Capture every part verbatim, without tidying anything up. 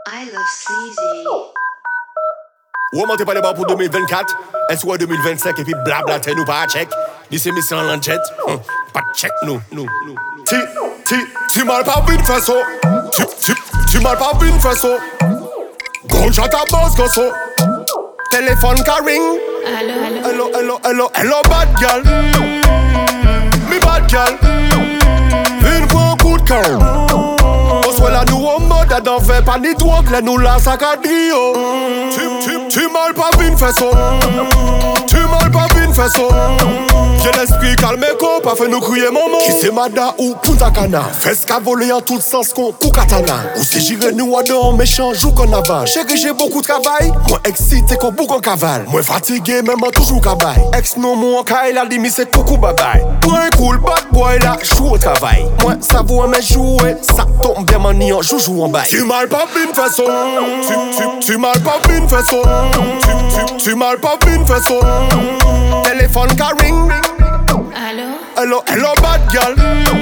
I love sleazy. Ou monte pas les bars pour deux mille vingt-quatre, elle soit deux mille vingt-cinq et puis blabla, t'es nous pas à check. D'ici mission en jet, hum, pas de check nous, nous, nous. Tu, tu, tu m'as pas vu une façon. Tu, tu, tu m'as pas vu une façon. Gonja ta boss gosso. Téléphone carring. Hello, hello. Hello, hello, hello, hello bad girl. Me bad girl. Une fois coup de cœur. On soit là nous au mode à d'en faire pas ni drogue, là nous la sac à trio. Tu, tu, tu m'as pas vu une façon. Tu m'as pas vu une façon. J'ai l'esprit calme et pas fait nous crier maman. Qui c'est Mada ou Punta Cana. Fais ce qu'a volé en tout sens qu'on coup katana. Ou si j'irai nous à dans méchant joue qu'on avale. J'ai que j'ai beaucoup de travail. Moi excité qu'on bouge en cavale. Moi fatigué même en toujours cabaye. Ex non mon caille la limite c'est coucou bye bye. Boy cool bad boy là joue au travail. Moi ça vaut mais jouer. Ça tombe bien maniant joujou en bail. Tu m'as pas vu une façon. Tu, tu, tu m'as pas vu une façon. Tu, tu, tu m'as pas vu une façon. Téléphone carring. Hello. Hello, hello bad girl.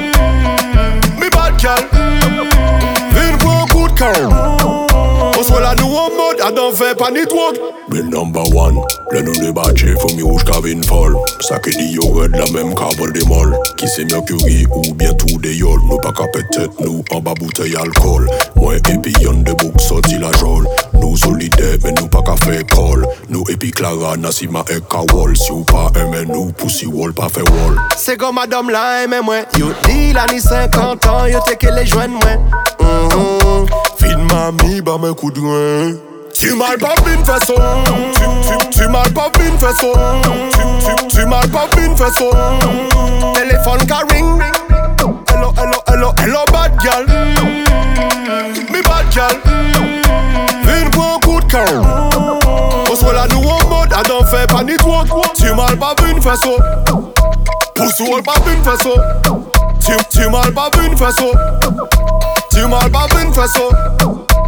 Me bad girl. Une fois coup de cœur. On soit là nous en mode à d'en faire pas ni drogue. Bill number one, le nous débattre, faut mieux jusqu'à une folle. Ça qui dit yo red la même carbone des molles. Qui c'est Mercury ou bien tout des yoles. Nous pas qu'à tête nous en bas bouteille alcool. Moi et puis y'en de bouc sorti la jole. Nous solidaires mais nous pas qu'à faire call. Nous et puis Clara, Nassima et Kawol. Si ou pas aimer nous, pussy wall pas fait wall. C'est comme madame là aime moi. Yo dit la ni cinquante ans, yo t'es que les joignent moi. Mm-hmm. Film mamie, bah mes coups de loin. Tu m'as pas vu une façon. Tu, tu, tu m'as pas vu une façon. Tu, tu, tu m'as pas vu une façon. Téléphone carring. Hello, hello, hello, hello bad girl. Me bad girl. Une fois coup de cœur. On soit là nous en mode à d'en faire pas ni drogue. Tu m'as pas vu une façon. Pousse ou pas vu une façon. Tu, tu m'as pas vu une façon. Tu m'as pas vu une façon.